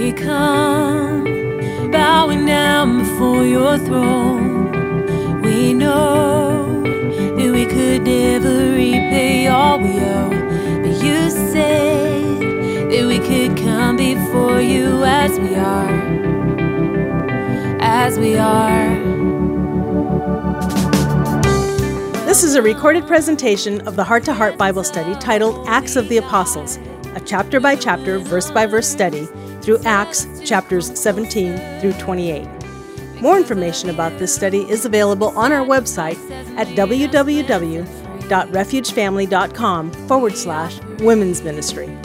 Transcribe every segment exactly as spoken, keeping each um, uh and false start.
we come, bowing down before your throne. We know that we could never repay all we owe, but you said that we could come before you as we are, as we are. This is a recorded presentation of the Heart to Heart Bible study titled Acts of the Apostles, a chapter-by-chapter, verse-by-verse study through Acts chapters seventeen through twenty-eight. More information about this study is available on our website at www.refugefamily.com forward slash women's ministry.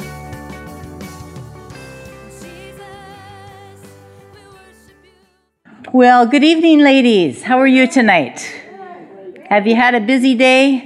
Well, good evening, ladies. How are you tonight? Have you had a busy day?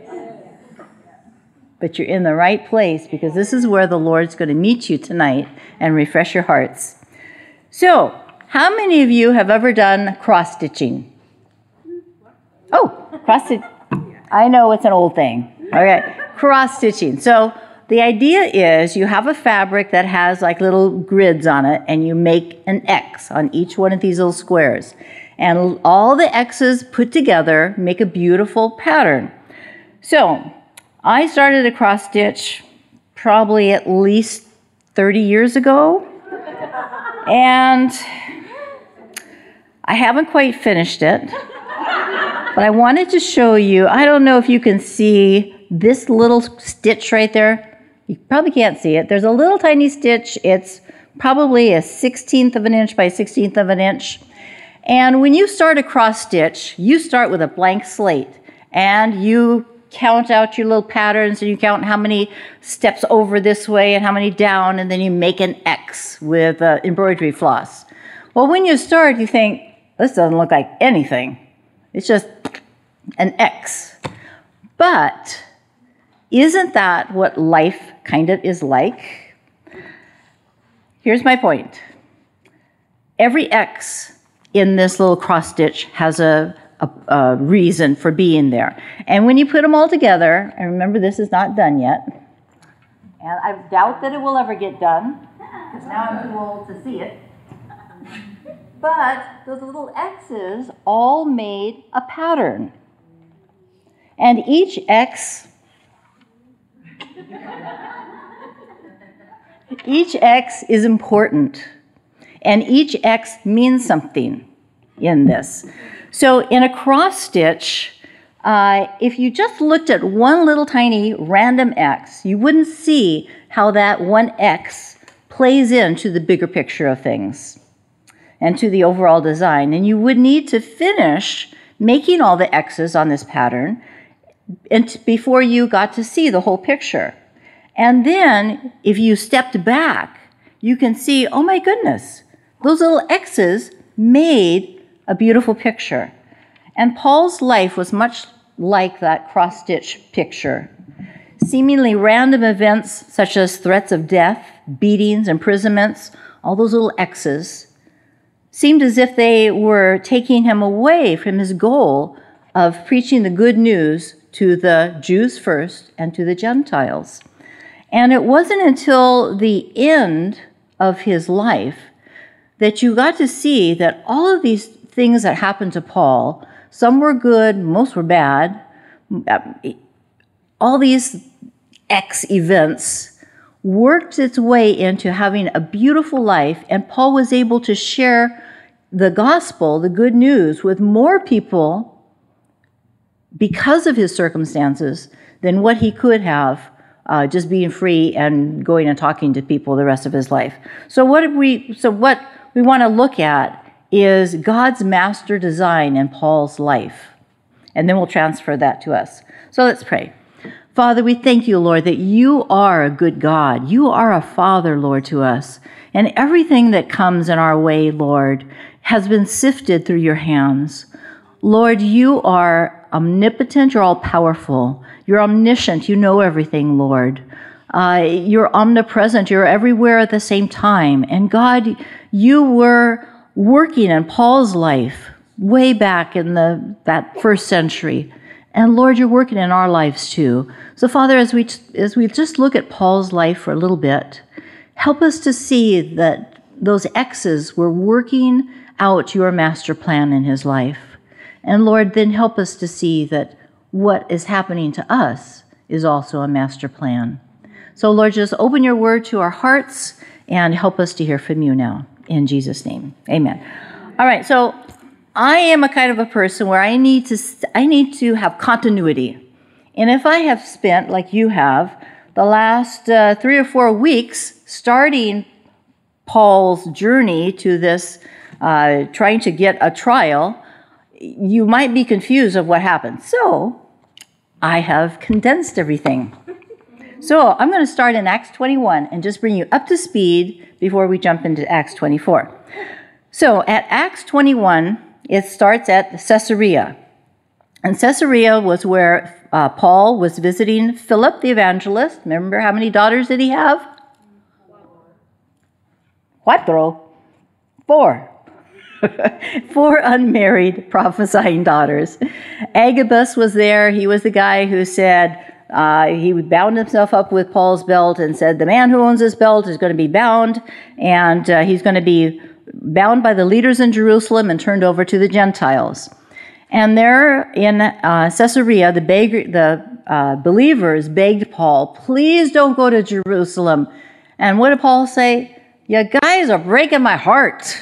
But you're in the right place, because this is where the Lord's going to meet you tonight and refresh your hearts. So, how many of you have ever done cross-stitching? Oh, cross-stitching. I know it's an old thing. Okay, cross-stitching. So, the idea is you have a fabric that has like little grids on it, and you make an X on each one of these little squares. And all the X's put together make a beautiful pattern. So, I started a cross stitch probably at least thirty years ago, and I haven't quite finished it, but I wanted to show you. I don't know if you can see this little stitch right there. You probably can't see it. There's a little tiny stitch. It's probably a sixteenth of an inch by sixteenth of an inch. And when you start a cross stitch, you start with a blank slate, and you count out your little patterns, and you count how many steps over this way and how many down, and then you make an X with uh, embroidery floss. Well, when you start, you think, this doesn't look like anything. It's just an X. But isn't that what life kind of is like? Here's my point. Every X in this little cross stitch has a A, a reason for being there. And when you put them all together, and remember this is not done yet, and I doubt that it will ever get done, because now I'm too old to see it, but those little X's all made a pattern. And each X, each X is important, and each X means something in this. So in a cross stitch, uh, if you just looked at one little tiny random X, you wouldn't see how that one X plays into the bigger picture of things and to the overall design. And you would need to finish making all the X's on this pattern and before you got to see the whole picture. And then if you stepped back, you can see, oh my goodness, those little X's made a beautiful picture. And Paul's life was much like that cross-stitch picture. Seemingly random events such as threats of death, beatings, imprisonments, all those little X's, seemed as if they were taking him away from his goal of preaching the good news to the Jews first and to the Gentiles. And it wasn't until the end of his life that you got to see that all of these things that happened to Paul, some were good, most were bad, all these X events worked its way into having a beautiful life, and Paul was able to share the gospel, the good news, with more people because of his circumstances than what he could have uh, just being free and going and talking to people the rest of his life. So what we, so what we want to look at is God's master design in Paul's life. And then we'll transfer that to us. So let's pray. Father, we thank you, Lord, that you are a good God. You are a Father, Lord, to us. And everything that comes in our way, Lord, has been sifted through your hands. Lord, you are omnipotent. You're all-powerful. You're omniscient. You know everything, Lord. Uh, you're omnipresent. You're everywhere at the same time. And God, you were working in Paul's life way back in the that first century. And Lord, you're working in our lives too. So Father, as we as we just look at Paul's life for a little bit, help us to see that those X's were working out your master plan in his life. And Lord, then help us to see that what is happening to us is also a master plan. So Lord, just open your word to our hearts and help us to hear from you now. In Jesus' name, amen. All right, so I am a kind of a person where I need to I need to have continuity. And if I have spent, like you have, the last uh, three or four weeks starting Paul's journey to this, uh, trying to get a trial, you might be confused of what happened. So I have condensed everything. So I'm going to start in Acts twenty-one and just bring you up to speed before we jump into Acts twenty-four. So at Acts twenty-one, it starts at Caesarea. And Caesarea was where uh, Paul was visiting Philip the evangelist. Remember, how many daughters did he have? Cuatro. Four. Four unmarried prophesying daughters. Agabus was there. He was the guy who said, uh, he bound himself up with Paul's belt and said, the man who owns this belt is going to be bound, and uh, he's going to be bound by the leaders in Jerusalem and turned over to the Gentiles. And there in uh, Caesarea, the, beg- the uh, believers begged Paul, please don't go to Jerusalem. And what did Paul say? You guys are breaking my heart.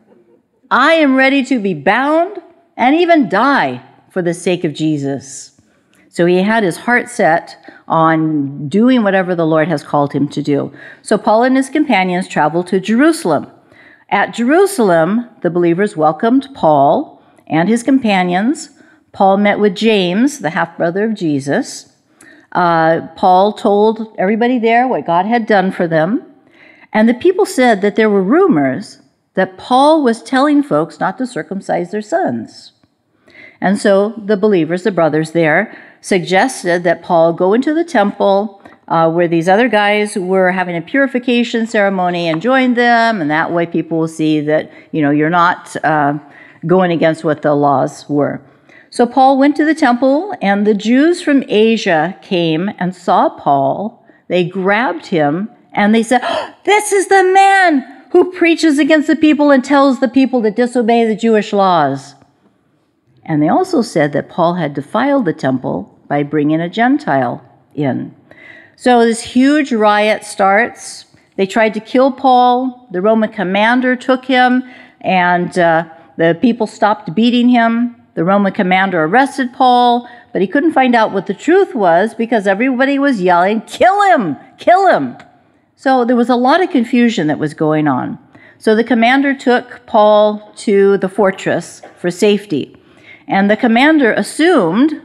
I am ready to be bound and even die for the sake of Jesus. So he had his heart set on doing whatever the Lord has called him to do. So Paul and his companions traveled to Jerusalem. At Jerusalem, the believers welcomed Paul and his companions. Paul met with James, the half-brother of Jesus. Uh, Paul told everybody there what God had done for them. And the people said that there were rumors that Paul was telling folks not to circumcise their sons. And so the believers, the brothers there, suggested that Paul go into the temple uh, where these other guys were having a purification ceremony and join them, and that way people will see that, you know, you're not uh, going against what the laws were. So Paul went to the temple, and the Jews from Asia came and saw Paul. They grabbed him, and they said, oh, this is the man who preaches against the people and tells the people to disobey the Jewish laws. And they also said that Paul had defiled the temple by bringing a Gentile in. So this huge riot starts. They tried to kill Paul. The Roman commander took him, and uh, the people stopped beating him. The Roman commander arrested Paul, but he couldn't find out what the truth was because everybody was yelling, kill him, kill him. So there was a lot of confusion that was going on. So the commander took Paul to the fortress for safety. And the commander assumed,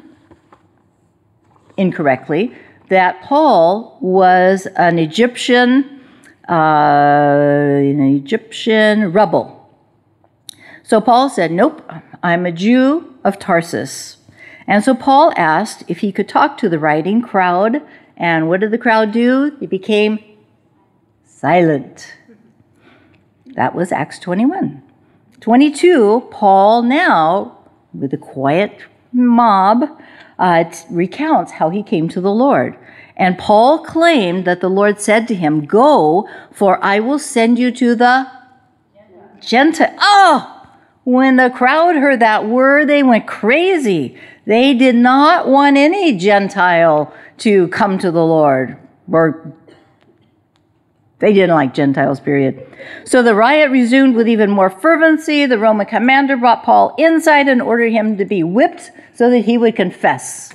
incorrectly, that Paul was an Egyptian, uh, an Egyptian rebel. So Paul said, nope, I'm a Jew of Tarsus. And so Paul asked if he could talk to the rioting crowd. And what did the crowd do? It became silent. That was Acts twenty-one. twenty-two, Paul now, with a quiet mob, uh, recounts how he came to the Lord. And Paul claimed that the Lord said to him, go, for I will send you to the Gentile. Oh! When the crowd heard that word, they went crazy. They did not want any Gentile to come to the Lord, or they didn't like Gentiles, period. So the riot resumed with even more fervency. The Roman commander brought Paul inside and ordered him to be whipped so that he would confess.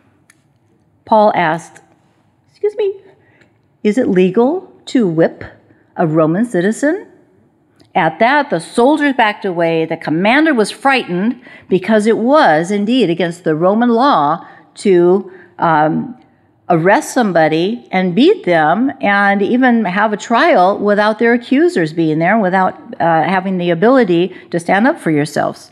Paul asked, excuse me, is it legal to whip a Roman citizen? At that, the soldiers backed away. The commander was frightened because it was indeed against the Roman law to um, arrest somebody and beat them and even have a trial without their accusers being there, without uh, having the ability to stand up for yourselves.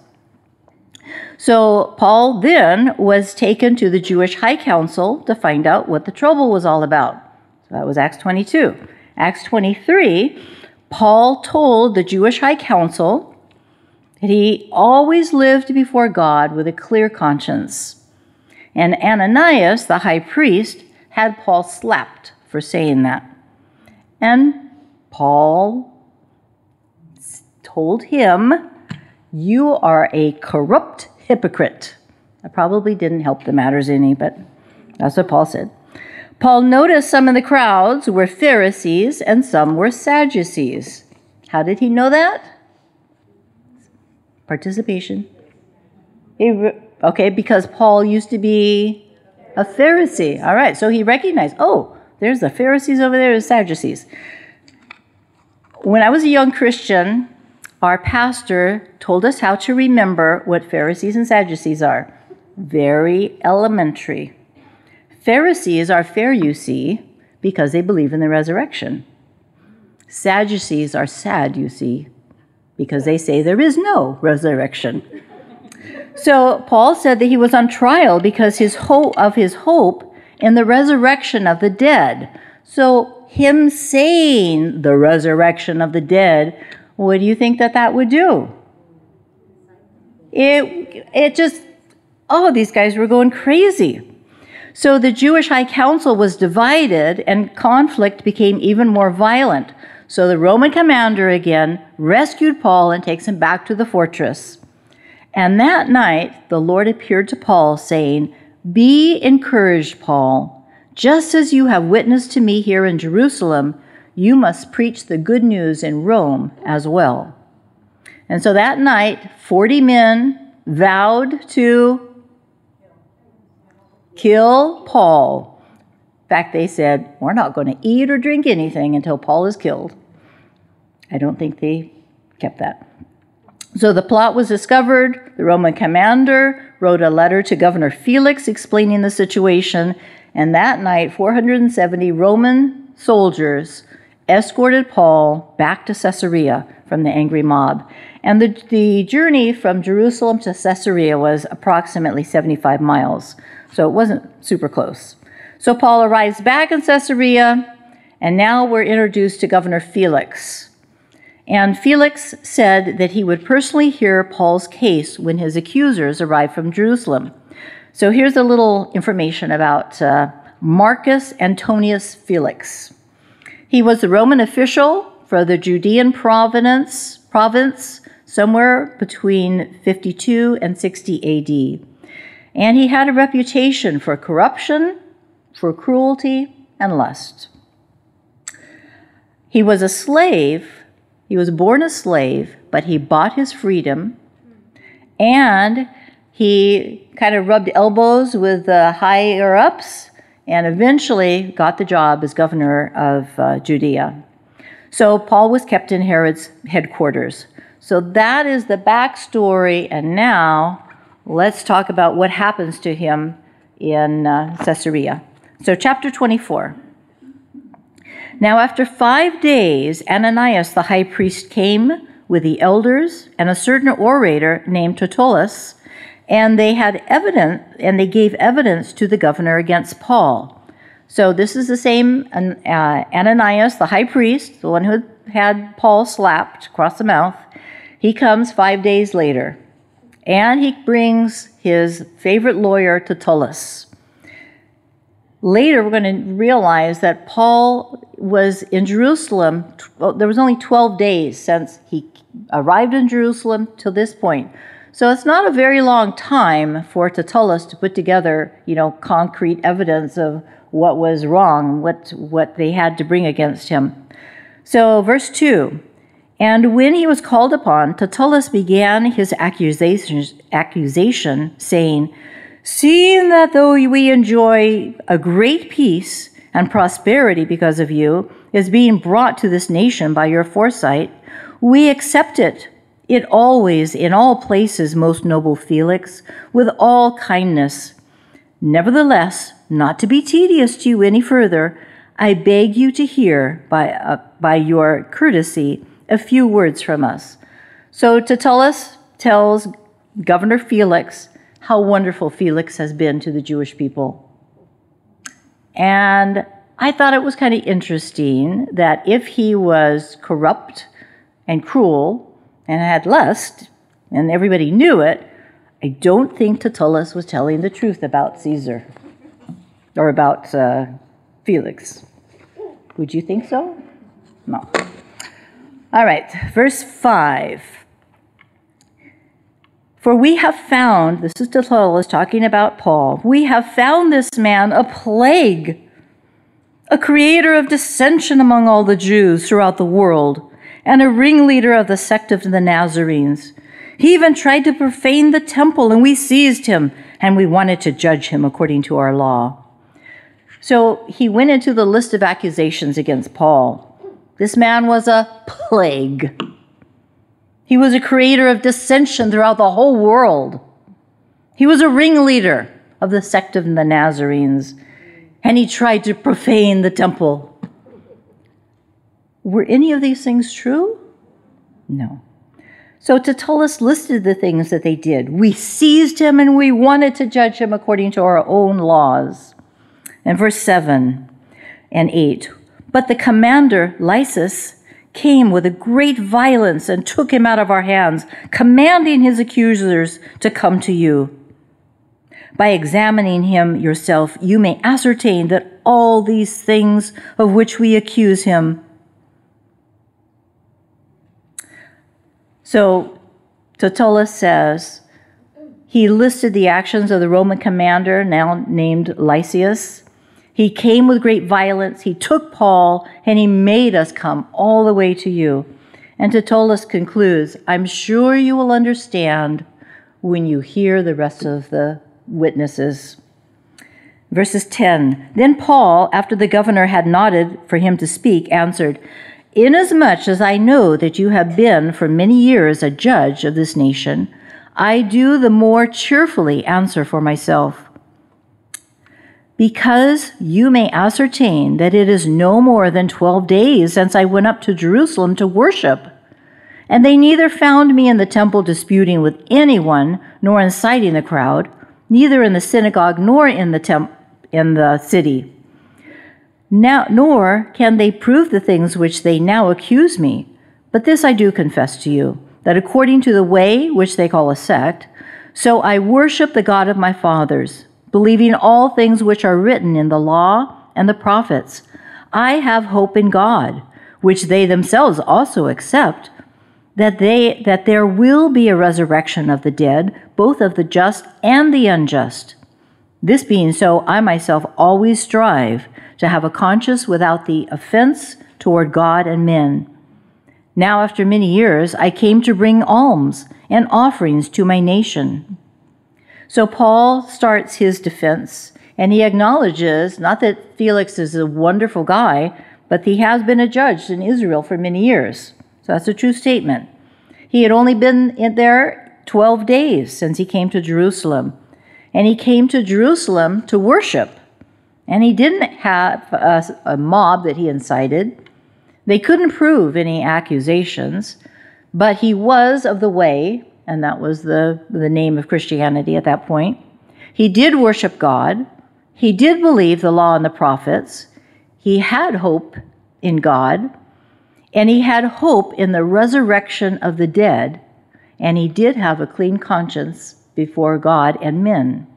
So Paul then was taken to the Jewish High Council to find out what the trouble was all about. So that was Acts twenty-two. Acts twenty-three, Paul told the Jewish High Council that he always lived before God with a clear conscience. And Ananias, the high priest, had Paul slapped for saying that. And Paul told him, "You are a corrupt hypocrite." That probably didn't help the matters any, but that's what Paul said. Paul noticed some of the crowds were Pharisees and some were Sadducees. How did he know that? Participation. He, okay, because Paul used to be a Pharisee. All right, so he recognized, oh, there's the Pharisees over there, the Sadducees. When I was a young Christian, our pastor told us how to remember what Pharisees and Sadducees are. Very elementary. Pharisees are fair, you see, because they believe in the resurrection. Sadducees are sad, you see, because they say there is no resurrection. So Paul said that he was on trial because his hope of his hope in the resurrection of the dead. So him saying the resurrection of the dead, what do you think that that would do? It, it just, oh, these guys were going crazy. So the Jewish High Council was divided and conflict became even more violent. So the Roman commander again rescued Paul and takes him back to the fortress. And that night, the Lord appeared to Paul saying, "Be encouraged, Paul. Just as you have witnessed to me here in Jerusalem, you must preach the good news in Rome as well." And so that night, forty men vowed to kill Paul. In fact, they said, "We're not going to eat or drink anything until Paul is killed." I don't think they kept that. So the plot was discovered. The Roman commander wrote a letter to Governor Felix explaining the situation. And that night, four hundred seventy Roman soldiers escorted Paul back to Caesarea from the angry mob. And the, the journey from Jerusalem to Caesarea was approximately seventy-five miles. So it wasn't super close. So Paul arrives back in Caesarea, and now we're introduced to Governor Felix. And Felix said that he would personally hear Paul's case when his accusers arrived from Jerusalem. So here's a little information about uh, Marcus Antonius Felix. He was the Roman official for the Judean province, province somewhere between fifty-two and sixty A D. And he had a reputation for corruption, for cruelty, and lust. He was a slave. He was born a slave, but he bought his freedom, and he kind of rubbed elbows with the higher-ups and eventually got the job as governor of uh, Judea. So Paul was kept in Herod's headquarters. So that is the backstory, and now let's talk about what happens to him in uh, Caesarea. So chapter twenty-four. Now after five days, Ananias the high priest came with the elders and a certain orator named Tertullus, and they had evidence, and they gave evidence to the governor against Paul. So this is the same uh, Ananias the high priest, the one who had Paul slapped across the mouth. He comes five days later, and he brings his favorite lawyer, Tertullus. Later, we're going to realize that Paul was in Jerusalem. Well, there was only twelve days since he arrived in Jerusalem to this point. So it's not a very long time for Tertullus to put together, you know, concrete evidence of what was wrong, what, what they had to bring against him. So verse two, and when he was called upon, Tertullus began his accusation, accusation saying, "Seeing that though we enjoy a great peace and prosperity because of you is being brought to this nation by your foresight, we accept it, it always, in all places, most noble Felix, with all kindness. Nevertheless, not to be tedious to you any further, I beg you to hear, by, uh, by your courtesy, a few words from us." So Tertullus tells Governor Felix how wonderful Felix has been to the Jewish people. And I thought it was kind of interesting that if he was corrupt and cruel and had lust, and everybody knew it, I don't think Tertullus was telling the truth about Caesar or about uh, Felix. Would you think so? No. All right, verse five. For we have found, this is Tertullus talking about Paul, we have found this man a plague, a creator of dissension among all the Jews throughout the world, and a ringleader of the sect of the Nazarenes. He even tried to profane the temple, and we seized him, and we wanted to judge him according to our law. So he went into the list of accusations against Paul. This man was a plague. He was a creator of dissension throughout the whole world. He was a ringleader of the sect of the Nazarenes, and he tried to profane the temple. Were any of these things true? No. So Tertullus listed the things that they did. We seized him and we wanted to judge him according to our own laws. And verse seven and eight, but the commander, Lysis, came with a great violence and took him out of our hands, commanding his accusers to come to you. By examining him yourself, you may ascertain that all these things of which we accuse him. So Tertullus says he listed the actions of the Roman commander, now named Lysias. He came with great violence, he took Paul, and he made us come all the way to you. And Tertullus concludes, I'm sure you will understand when you hear the rest of the witnesses. Verses ten, then Paul, after the governor had nodded for him to speak, answered, Inasmuch as I know that you have been for many years a judge of this nation, I do the more cheerfully answer for myself. Because you may ascertain that it is no more than twelve days since I went up to Jerusalem to worship, and they neither found me in the temple disputing with anyone, nor inciting the crowd, neither in the synagogue nor in the temp- in the city. Now, nor can they prove the things which they now accuse me. But this I do confess to you, that according to the way which they call a sect, so I worship the God of my fathers, believing all things which are written in the law and the prophets. I have hope in God, which they themselves also accept, that they that there will be a resurrection of the dead, both of the just and the unjust. This being so, I myself always strive to have a conscience without the offense toward God and men. Now, after many years, I came to bring alms and offerings to my nation. So Paul starts his defense, and he acknowledges, not that Felix is a wonderful guy, but he has been a judge in Israel for many years. So that's a true statement. He had only been in there twelve days since he came to Jerusalem. And he came to Jerusalem to worship. And he didn't have a, a mob that he incited. They couldn't prove any accusations, but he was of the way, and that was the, the name of Christianity at that point. He did worship God. He did believe the law and the prophets. He had hope in God, and he had hope in the resurrection of the dead, and he did have a clean conscience before God and men.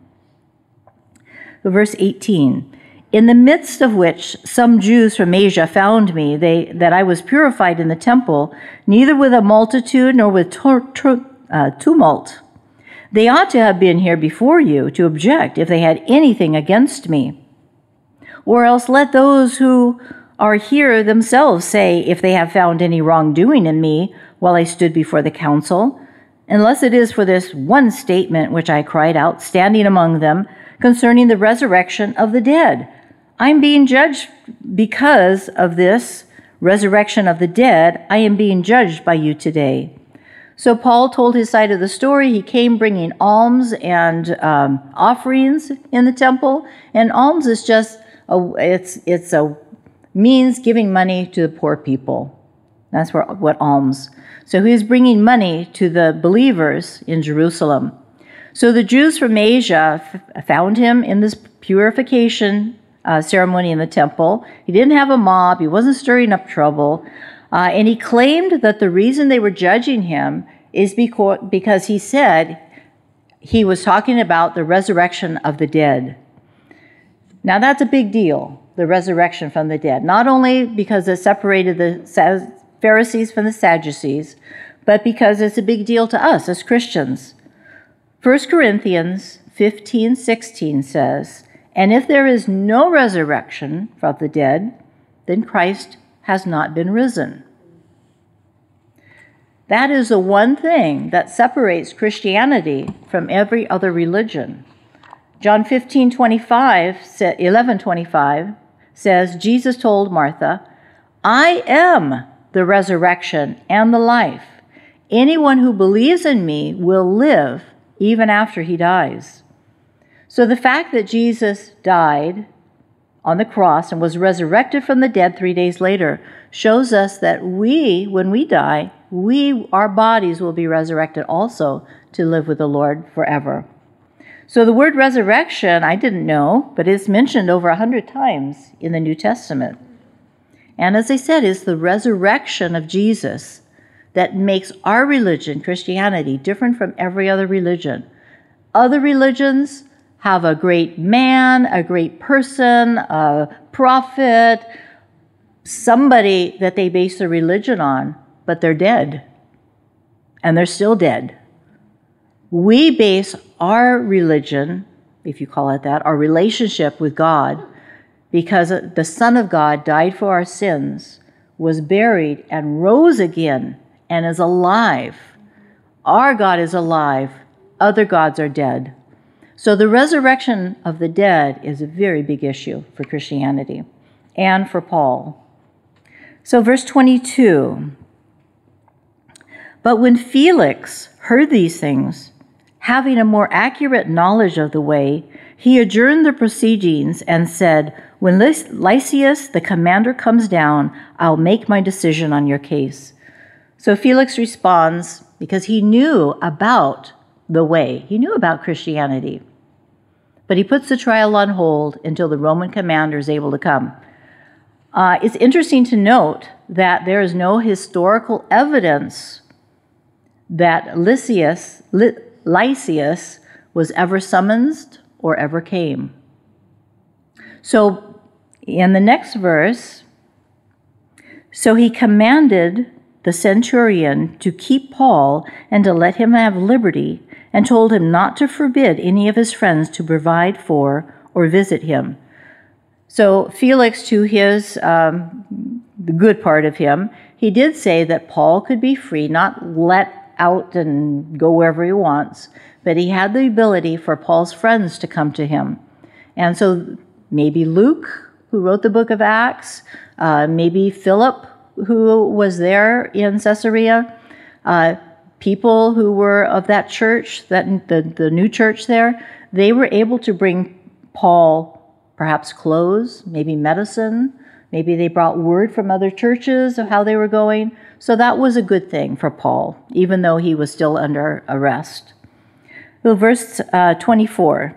Verse eighteen, in the midst of which some Jews from Asia found me, they, that I was purified in the temple, neither with a multitude nor with tor- tor- uh, tumult. They ought to have been here before you to object if they had anything against me. Or else let those who are here themselves say if they have found any wrongdoing in me while I stood before the council, unless it is for this one statement which I cried out, standing among them, concerning the resurrection of the dead. I'm being judged because of this resurrection of the dead. I am being judged by you today. So Paul told his side of the story. He came bringing alms and um, offerings in the temple. And alms is just, a, it's, it's a means giving money to the poor people. That's what, what alms. So he was bringing money to the believers in Jerusalem. So the Jews from Asia f- found him in this purification uh, ceremony in the temple. He didn't have a mob. He wasn't stirring up trouble. Uh, and he claimed that the reason they were judging him is because, because he said he was talking about the resurrection of the dead. Now that's a big deal, the resurrection from the dead. Not only because it separated the Pharisees from the Sadducees, but because it's a big deal to us as Christians. First Corinthians fifteen sixteen says, "And if there is no resurrection from the dead, then Christ has not been risen." That is the one thing that separates Christianity from every other religion. John fifteen twenty-five, eleven twenty-five says, Jesus told Martha, "I am the resurrection and the life. Anyone who believes in me will live even after he dies." So the fact that Jesus died on the cross and was resurrected from the dead three days later shows us that we, when we die, we, our bodies will be resurrected also to live with the Lord forever. So the word resurrection, I didn't know, but it's mentioned over a hundred times in the New Testament. And as I said, it's the resurrection of Jesus that makes our religion, Christianity, different from every other religion. Other religions have a great man, a great person, a prophet, somebody that they base their religion on, but they're dead. And they're still dead. We base our religion, if you call it that, our relationship with God, because the Son of God died for our sins, was buried, and rose again, and is alive. Our God is alive. Other gods are dead. So the resurrection of the dead is a very big issue for Christianity and for Paul. So verse twenty-two, "But when Felix heard these things, having a more accurate knowledge of the way, he adjourned the proceedings and said, 'When Lysias, the commander, comes down, I'll make my decision on your case.'" So Felix responds because he knew about the way. He knew about Christianity. But he puts the trial on hold until the Roman commander is able to come. Uh, it's interesting to note that there is no historical evidence that Lysias, Ly- Lysias was ever summoned or ever came. So in the next verse, "So he commanded the centurion to keep Paul and to let him have liberty, and told him not to forbid any of his friends to provide for or visit him." So Felix, to his, um, the good part of him, he did say that Paul could be free, not let out and go wherever he wants, but he had the ability for Paul's friends to come to him. And so maybe Luke, who wrote the book of Acts, uh, maybe Philip, who was there in Caesarea, uh, people who were of that church, that the, the new church there, they were able to bring Paul perhaps clothes, maybe medicine, maybe they brought word from other churches of how they were going. So that was a good thing for Paul, even though he was still under arrest. So verse uh, twenty-four.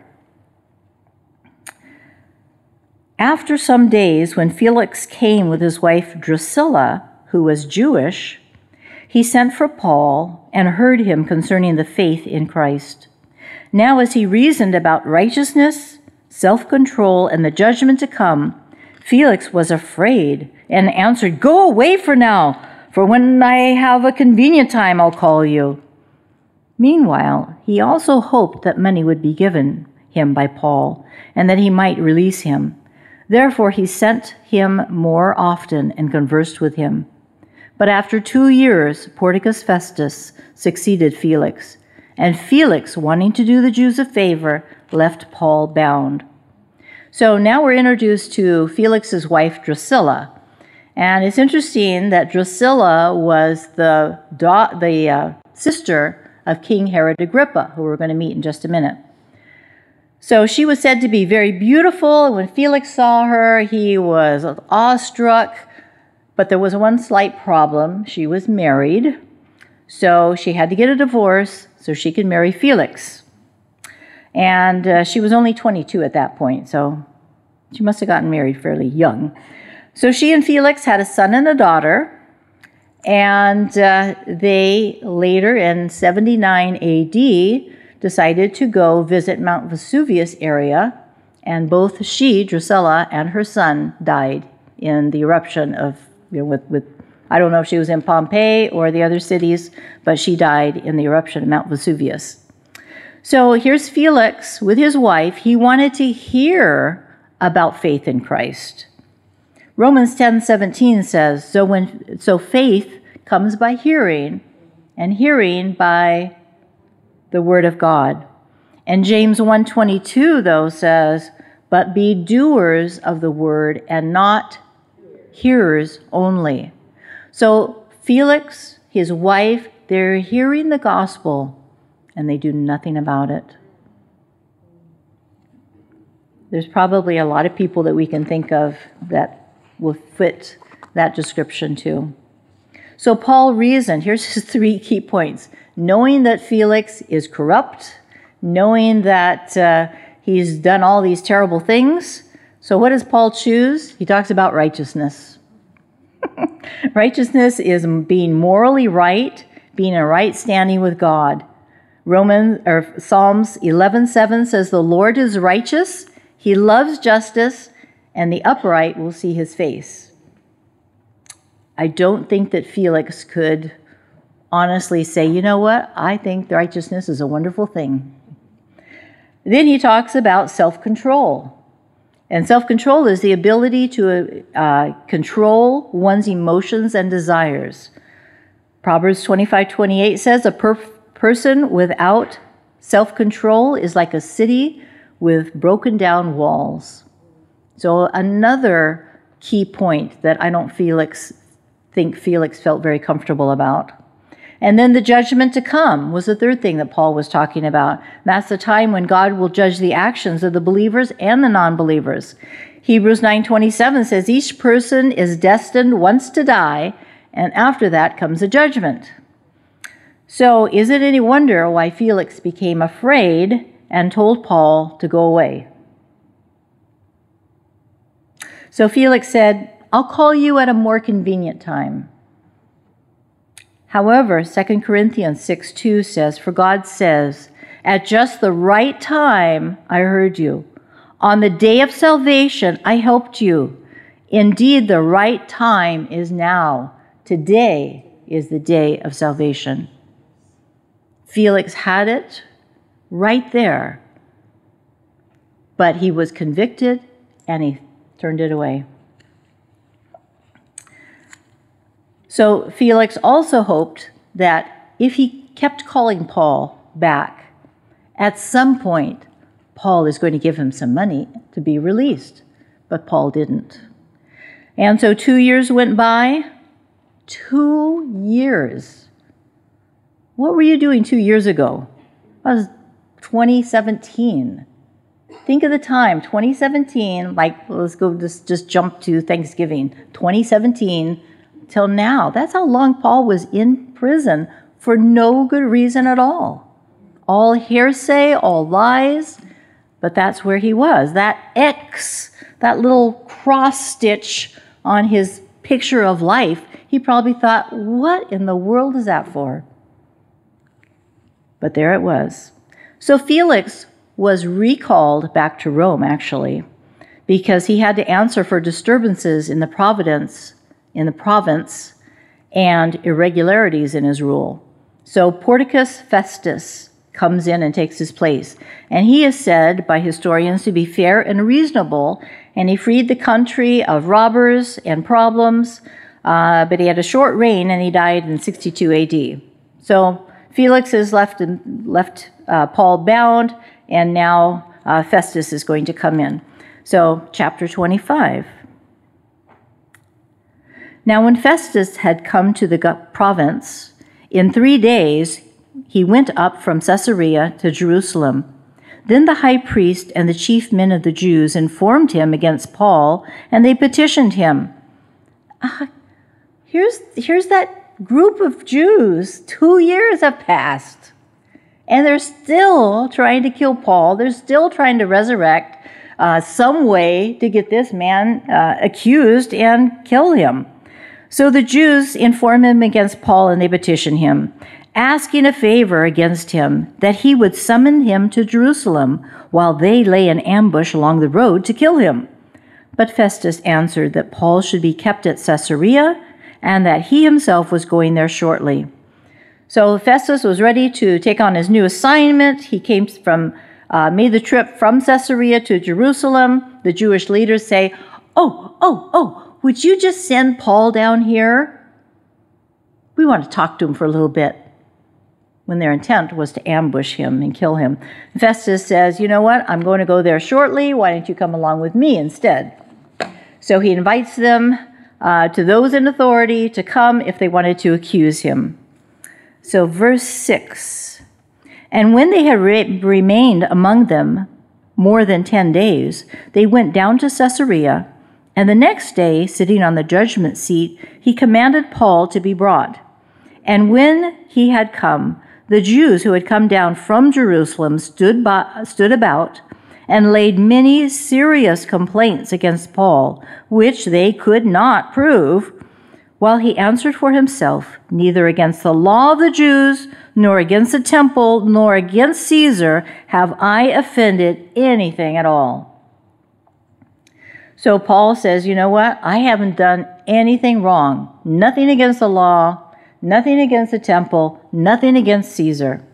"After some days, when Felix came with his wife Drusilla, who was Jewish, he sent for Paul and heard him concerning the faith in Christ. Now as he reasoned about righteousness, self-control, and the judgment to come, Felix was afraid and answered, 'Go away for now, for when I have a convenient time, I'll call you.' Meanwhile, he also hoped that money would be given him by Paul, and that he might release him. Therefore he sent him more often and conversed with him. But after two years, Porticus Festus succeeded Felix, and Felix, wanting to do the Jews a favor, left Paul bound." So now we're introduced to Felix's wife, Drusilla. And it's interesting that Drusilla was the, da- the uh, sister of King Herod Agrippa, who we're going to meet in just a minute. So she was said to be very beautiful, and when Felix saw her, he was awestruck. But there was one slight problem. She was married, so she had to get a divorce so she could marry Felix. And uh, she was only twenty-two at that point, so she must have gotten married fairly young. So she and Felix had a son and a daughter, and uh, they later in seventy-nine A D decided to go visit Mount Vesuvius area, and both she, Drusilla, and her son died in the eruption of, you know, with, with I don't know if she was in Pompeii or the other cities, but she died in the eruption of Mount Vesuvius. So here's Felix with his wife. He wanted to hear about faith in Christ. Romans ten seventeen says, so when so faith comes by hearing, and hearing by the word of God. And James one twenty-two, though, says, but be doers of the word and not hearers only. So Felix, his wife, they're hearing the gospel, and they do nothing about it. There's probably a lot of people that we can think of that will fit that description too. So Paul reasoned, here's his three key points. Knowing that Felix is corrupt, knowing that uh, he's done all these terrible things. So what does Paul choose? He talks about righteousness. Righteousness is being morally right, being in right standing with God. Romans or Psalms eleven seven says, the Lord is righteous, he loves justice, and the upright will see his face. I don't think that Felix could honestly say, you know what, I think righteousness is a wonderful thing. Then he talks about self-control. And self-control is the ability to uh, control one's emotions and desires. Proverbs twenty-five twenty-eight says, a per- person without self-control is like a city with broken down walls. So another key point that I don't Felix think Felix felt very comfortable about. And then the judgment to come was the third thing that Paul was talking about. That's the time when God will judge the actions of the believers and the non-believers. Hebrews nine twenty-seven says, each person is destined once to die, and after that comes a judgment. So is it any wonder why Felix became afraid and told Paul to go away? So Felix said, I'll call you at a more convenient time. However, Second Corinthians six two says, for God says, at just the right time I heard you. On the day of salvation I helped you. Indeed, the right time is now. Today is the day of salvation. Felix had it right there, but he was convicted and he turned it away. So Felix also hoped that if he kept calling Paul back, at some point, Paul is going to give him some money to be released. But Paul didn't. And so two years went by. Two years. What were you doing two years ago? That was twenty seventeen. Think of the time, twenty seventeen, like let's go just, just jump to Thanksgiving, twenty seventeen. Till now. That's how long Paul was in prison for no good reason at all. All hearsay, all lies, but that's where he was. That X, that little cross stitch on his picture of life, he probably thought, what in the world is that for? But there it was. So Felix was recalled back to Rome, actually, because he had to answer for disturbances in the providence in the province and irregularities in his rule. So Porticus Festus comes in and takes his place. And he is said by historians to be fair and reasonable, and he freed the country of robbers and problems, uh, but he had a short reign and he died in sixty-two A D. So Felix is left, left uh, Paul bound, and now uh, Festus is going to come in. So chapter twenty-five. Now when Festus had come to the province, in three days he went up from Caesarea to Jerusalem. Then the high priest and the chief men of the Jews informed him against Paul, and they petitioned him. Uh, here's, here's that group of Jews. Two years have passed, and they're still trying to kill Paul. They're still trying to resurrect uh, some way to get this man uh, accused and kill him. So the Jews inform him against Paul, and they petition him, asking a favor against him, that he would summon him to Jerusalem while they lay in ambush along the road to kill him. But Festus answered that Paul should be kept at Caesarea, and that he himself was going there shortly. So Festus was ready to take on his new assignment. He came from, uh, made the trip from Caesarea to Jerusalem. The Jewish leaders say, oh, oh, oh, would you just send Paul down here? We want to talk to him for a little bit. When their intent was to ambush him and kill him. Festus says, you know what, I'm going to go there shortly. Why don't you come along with me instead? So he invites them, uh, to those in authority, to come if they wanted to accuse him. So verse six, and when they had re- remained among them more than ten days, they went down to Caesarea, and the next day, sitting on the judgment seat, he commanded Paul to be brought. And when he had come, the Jews who had come down from Jerusalem stood, by, stood about and laid many serious complaints against Paul, which they could not prove, while he answered for himself, neither against the law of the Jews, nor against the temple, nor against Caesar have I offended anything at all. So Paul says, you know what? I haven't done anything wrong. Nothing against the law, nothing against the temple, nothing against Caesar.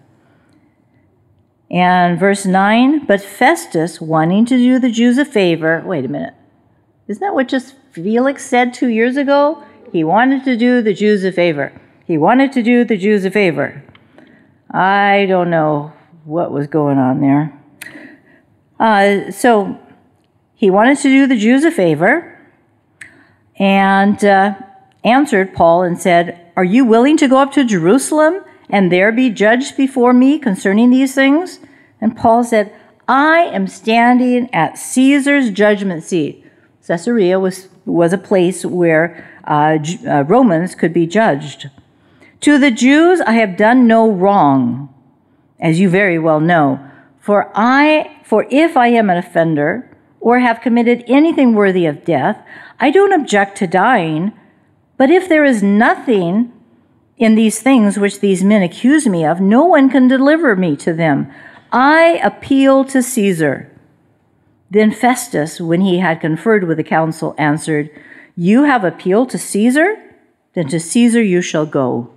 And verse nine, but Festus, wanting to do the Jews a favor, wait a minute, isn't that what just Felix said two years ago? He wanted to do the Jews a favor. He wanted to do the Jews a favor. I don't know what was going on there. Uh, so he wanted to do the Jews a favor and uh, answered Paul and said, are you willing to go up to Jerusalem and there be judged before me concerning these things? And Paul said, I am standing at Caesar's judgment seat. Caesarea was, was a place where uh, uh, Romans could be judged. To the Jews I have done no wrong, as you very well know. For I, for if I am an offender or have committed anything worthy of death, I don't object to dying. But if there is nothing in these things which these men accuse me of, no one can deliver me to them. I appeal to Caesar. Then Festus, when he had conferred with the council, answered, you have appealed to Caesar? Then to Caesar you shall go.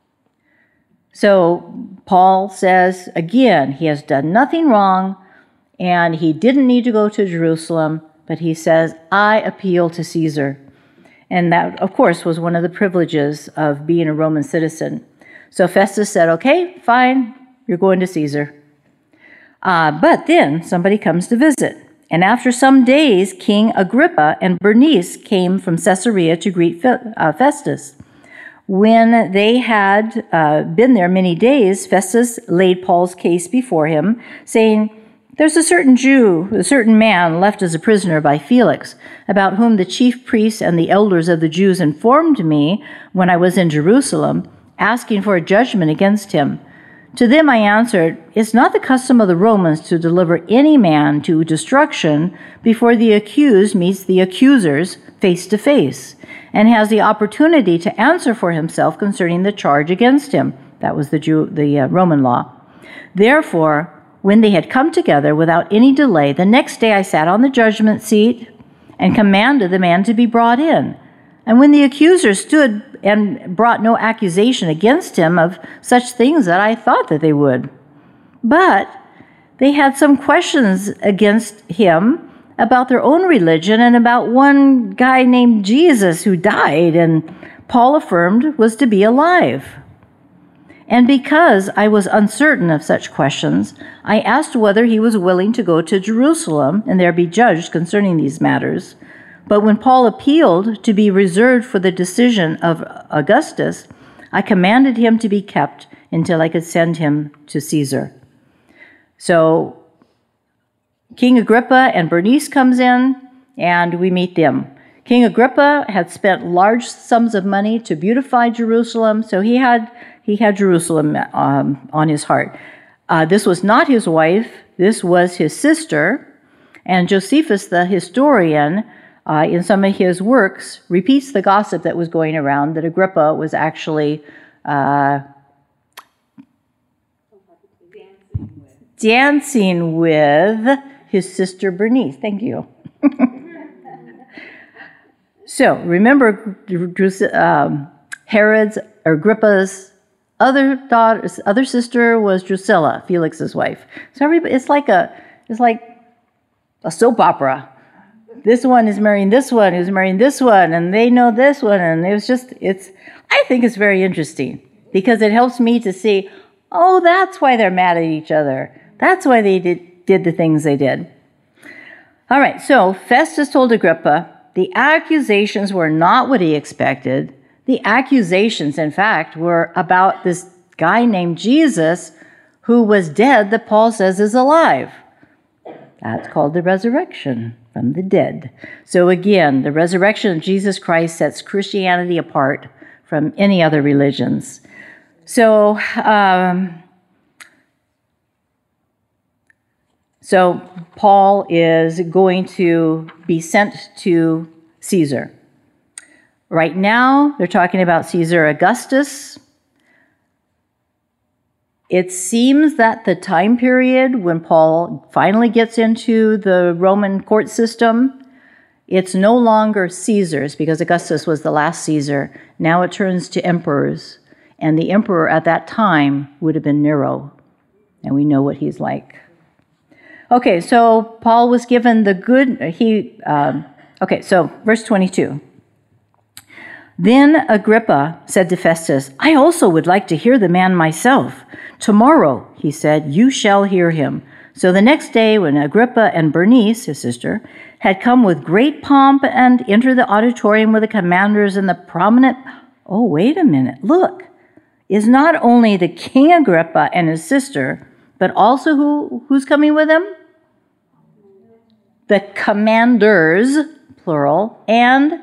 So Paul says, again, he has done nothing wrong, and he didn't need to go to Jerusalem, but he says, I appeal to Caesar. And that, of course, was one of the privileges of being a Roman citizen. So Festus said, okay, fine, you're going to Caesar. Uh, but then somebody comes to visit. And after some days, King Agrippa and Bernice came from Caesarea to greet Festus. When they had uh, been there many days, Festus laid Paul's case before him, saying, there's a certain Jew, a certain man left as a prisoner by Felix, about whom the chief priests and the elders of the Jews informed me when I was in Jerusalem, asking for a judgment against him. To them I answered, it's not the custom of the Romans to deliver any man to destruction before the accused meets the accusers face to face, and has the opportunity to answer for himself concerning the charge against him. That was the Jew, the uh, Roman law. Therefore, when they had come together without any delay, the next day I sat on the judgment seat and commanded the man to be brought in. And when the accusers stood and brought no accusation against him of such things that I thought that they would, but they had some questions against him about their own religion and about one guy named Jesus who died and Paul affirmed was to be alive. And because I was uncertain of such questions, I asked whether he was willing to go to Jerusalem and there be judged concerning these matters. But when Paul appealed to be reserved for the decision of Augustus, I commanded him to be kept until I could send him to Caesar. So King Agrippa and Bernice comes in, and we meet them. King Agrippa had spent large sums of money to beautify Jerusalem, so he had he had Jerusalem um, on his heart. Uh, this was not his wife. This was his sister. And Josephus, the historian, uh, in some of his works, repeats the gossip that was going around that Agrippa was actually uh, dancing with his sister Bernice. Thank you. So remember, um, Herod's, or Agrippa's other daughter, other sister was Drusilla, Felix's wife. So everybody, it's like a, it's like a soap opera. This one is marrying this one, who's marrying this one, and they know this one, and it was just, it's, I think it's very interesting because it helps me to see, oh, that's why they're mad at each other. That's why they did, did the things they did. All right, so Festus told Agrippa the accusations were not what he expected. The accusations, in fact, were about this guy named Jesus who was dead that Paul says is alive. That's called the resurrection from the dead. So again, the resurrection of Jesus Christ sets Christianity apart from any other religions. So, um, so Paul is going to be sent to Caesar. Right now, they're talking about Caesar Augustus. It seems that the time period when Paul finally gets into the Roman court system, it's no longer Caesar's because Augustus was the last Caesar. Now it turns to emperors. And the emperor at that time would have been Nero. And we know what he's like. Okay, so Paul was given the good, he, um, okay, so verse twenty-two. Then Agrippa said to Festus, I also would like to hear the man myself. Tomorrow, he said, you shall hear him. So the next day, when Agrippa and Bernice, his sister, had come with great pomp and entered the auditorium with the commanders and the prominent, oh, wait a minute, look, is not only the King Agrippa and his sister, but also who, who's coming with him? The commanders, plural, and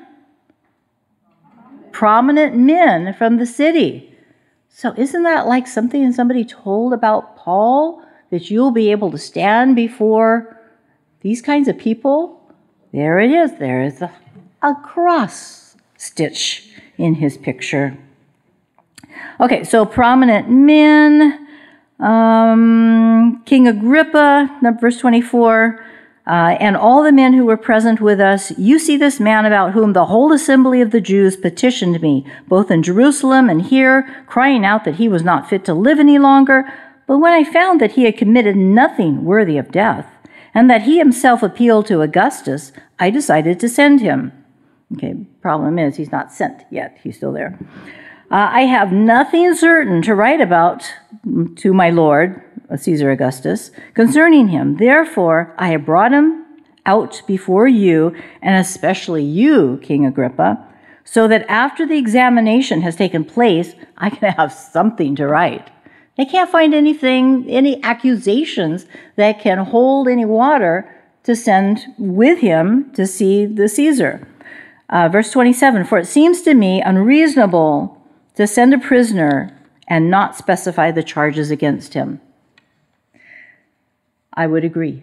prominent men from the city. So isn't that like something somebody told about Paul? That you'll be able to stand before these kinds of people? There it is. There is a, a cross stitch in his picture. Okay, so prominent men, um, King Agrippa, verse twenty-four, Uh, and all the men who were present with us, you see this man about whom the whole assembly of the Jews petitioned me, both in Jerusalem and here, crying out that he was not fit to live any longer. But when I found that he had committed nothing worthy of death, and that he himself appealed to Augustus, I decided to send him. Okay, problem is he's not sent yet. He's still there. Uh, I have nothing certain to write about to my Lord, Caesar Augustus, concerning him. Therefore, I have brought him out before you, and especially you, King Agrippa, so that after the examination has taken place, I can have something to write. They can't find anything, any accusations that can hold any water to send with him to see the Caesar. Uh, verse twenty-seven, for it seems to me unreasonable to send a prisoner and not specify the charges against him. I would agree.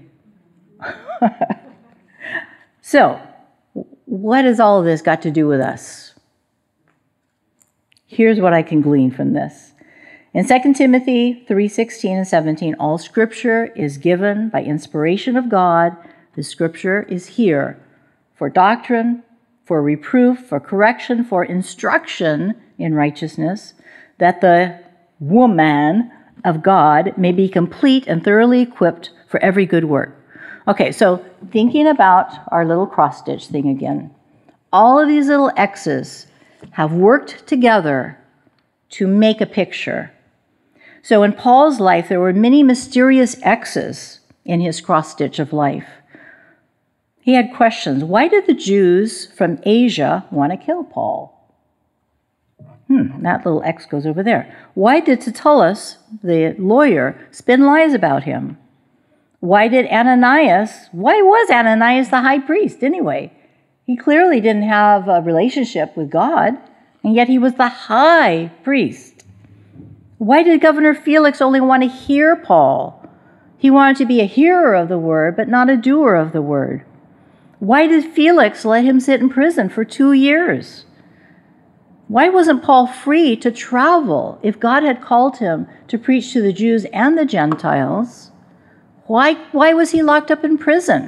So, what has all of this got to do with us? Here's what I can glean from this. In Second Timothy three sixteen and seventeen, all Scripture is given by inspiration of God. The Scripture is here for doctrine, for reproof, for correction, for instruction in righteousness, that the woman of God may be complete and thoroughly equipped for every good work. Okay, so thinking about our little cross-stitch thing again, all of these little X's have worked together to make a picture. So in Paul's life, there were many mysterious X's in his cross-stitch of life. He had questions. Why did the Jews from Asia want to kill Paul? Hmm, that little X goes over there. Why did Tertullus, the lawyer, spin lies about him? Why did Ananias, why was Ananias the high priest anyway? He clearly didn't have a relationship with God, and yet he was the high priest. Why did Governor Felix only want to hear Paul? He wanted to be a hearer of the word, but not a doer of the word. Why did Felix let him sit in prison for two years? Why wasn't Paul free to travel if God had called him to preach to the Jews and the Gentiles? Why, why was he locked up in prison?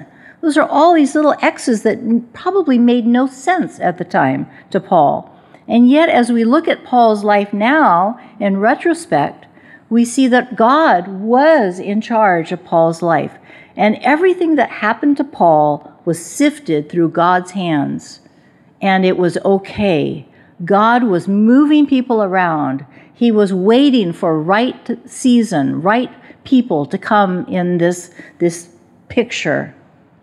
Those are all these little X's that probably made no sense at the time to Paul. And yet, as we look at Paul's life now, in retrospect, we see that God was in charge of Paul's life. And everything that happened to Paul was sifted through God's hands. And it was okay. God was moving people around. He was waiting for right season, right people to come in this, this picture.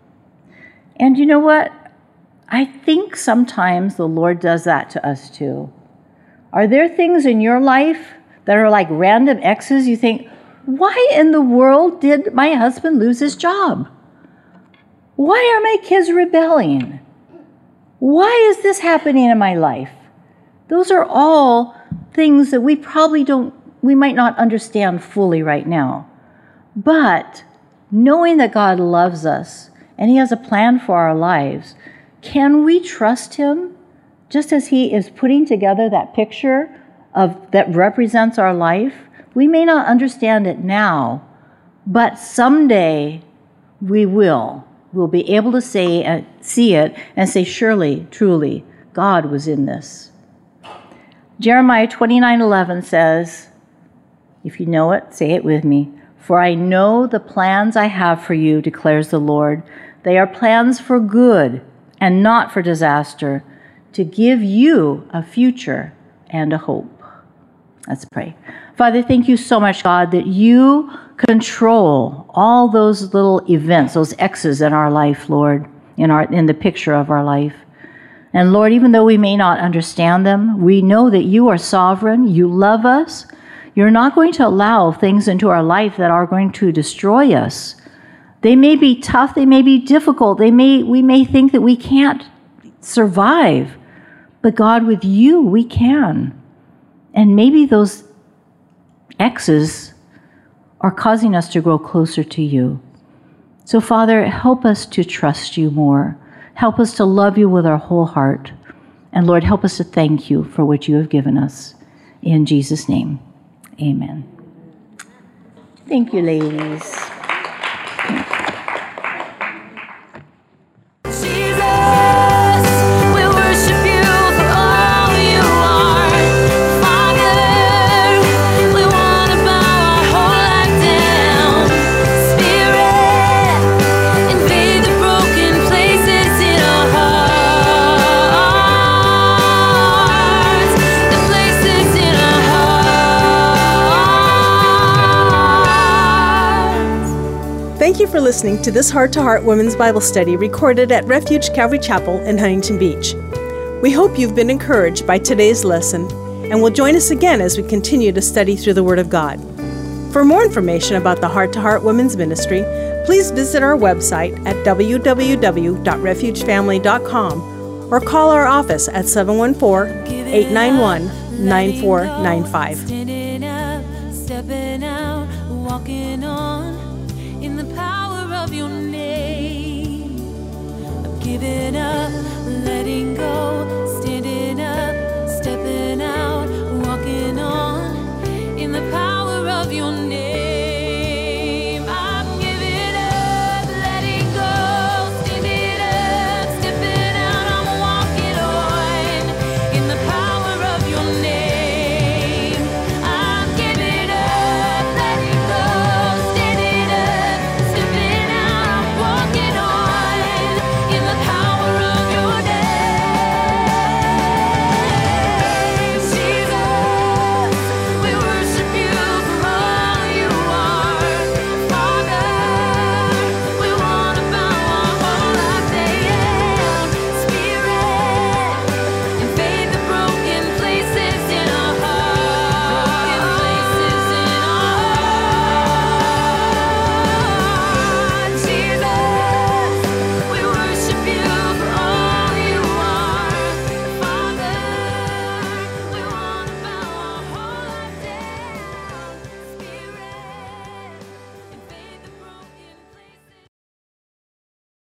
And you know what? I think sometimes the Lord does that to us too. Are there things in your life that are like random X's? You think, why in the world did my husband lose his job? Why are my kids rebelling? Why is this happening in my life? Those are all things that we probably don't, we might not understand fully right now. But knowing that God loves us and He has a plan for our lives, can we trust Him just as He is putting together that picture of that represents our life? We may not understand it now, but someday we will. We'll be able to say, uh, see it and say, surely, truly, God was in this. Jeremiah twenty-nine eleven says, if you know it, say it with me. For I know the plans I have for you, declares the Lord. They are plans for good and not for disaster, to give you a future and a hope. Let's pray. Father, thank you so much, God, that you control all those little events, those X's in our life, Lord, in our in the picture of our life. And Lord, even though we may not understand them, we know that you are sovereign, you love us. You're not going to allow things into our life that are going to destroy us. They may be tough, they may be difficult, they may we may think that we can't survive. But God, with you, we can. And maybe those X's are causing us to grow closer to you. So, Father, help us to trust you more. Help us to love you with our whole heart. And Lord, help us to thank you for what you have given us. In Jesus' name, amen. Thank you, ladies. Thank you for listening to this Heart to Heart Women's Bible Study recorded at Refuge Calvary Chapel in Huntington Beach. We hope you've been encouraged by today's lesson and will join us again as we continue to study through the Word of God. For more information about the Heart to Heart Women's Ministry, please visit our website at w w w dot refuge family dot com or call our office at seven one four, eight nine one, nine four nine five. Standing up, stepping out, walking on in the power of your name. I'm giving up, letting go.